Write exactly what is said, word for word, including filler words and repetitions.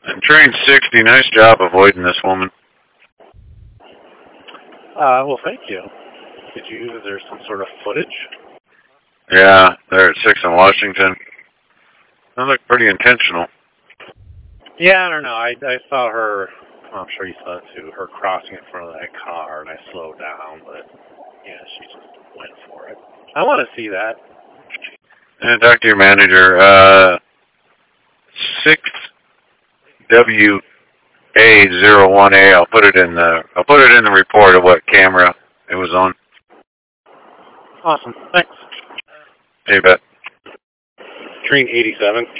And train sixty, nice job avoiding this woman. Uh, well, thank you. Did you, is there some sort of footage? Yeah, they're at six in Washington. That looked pretty intentional. Yeah, I don't know. I, I saw her, well, I'm sure you saw it too, her crossing in front of that car, and I slowed down, but yeah, she just went for it. I want to see that. And talk to your manager. Uh, six W A zero one A. I'll put it in the I'll put it in the report of what camera it was on. Awesome. Thanks. Hey, bet. Train eighty-seven.